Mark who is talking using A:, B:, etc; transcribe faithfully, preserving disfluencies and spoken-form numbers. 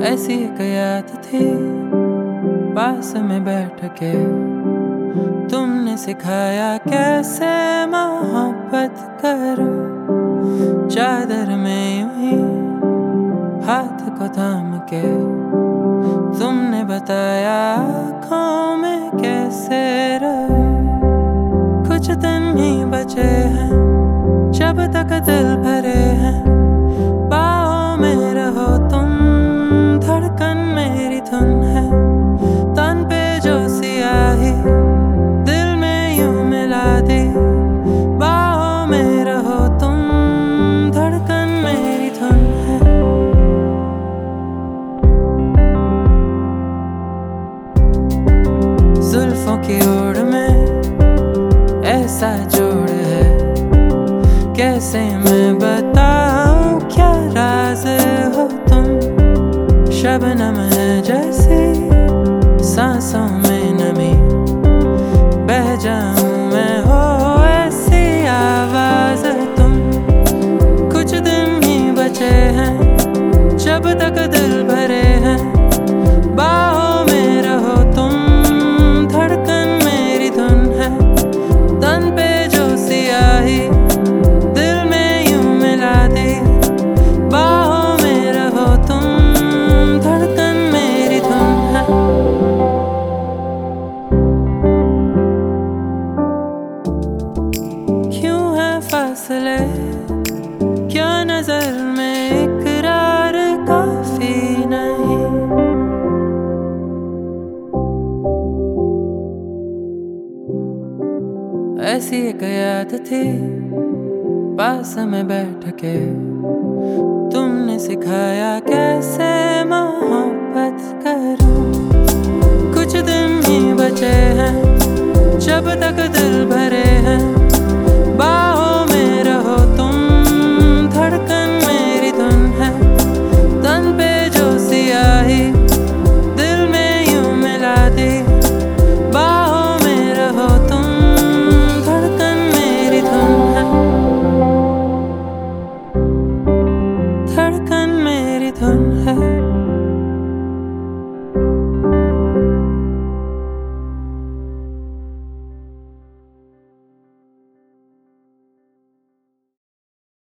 A: ऐसी एक याद थी पास में बैठ के, तुमने सिखाया कैसे मोहब्बत करूं। चादर में यूं ही हाथ को थाम के तुमने बताया आँखों में कैसे रहूं। कुछ दिन ही बचे हैं जब तक दिल भरे हैं, बाहों में रहो तुम, धड़कन मेरी धुन है। तन पे जो सियाही दिल में यूं मिला दी, बाहों में रहो तुम, धड़कन मेरी धुन है। जुल्फों की ओर में ऐसा जोड़ है, कैसे मैं बताऊं क्या राज हो तुम। शबनम है जैसे सांसों में नमी, बह जाऊं मैं हो ऐसी आवाज तुम। कुछ दिन ही बचे हैं जब तक दिल भरे हैं, बाहों में रहो तुम, धड़कन मेरी धुन है। तन पे जो सियाही दिल में यूं मिला दी, बाहों में रहो तुम, धड़कन मेरी धुन है। क्यों है फासले, क्या नजर में इकरार काफी नहीं। ऐसी एक याद थी पास में बैठ के, तुमने सिखाया कैसे मोहब्बत करूं। कुछ दिन ही बचे हैं जब तक दिल भरे हैं, बाहों में रहो तुम, धड़कन मेरी धुन है। तन पे जो सियाही दिल में यूं मिला दी, बाहों में रहो तुम, धड़कन मेरी धुन है। धड़कन मेरी धुन है।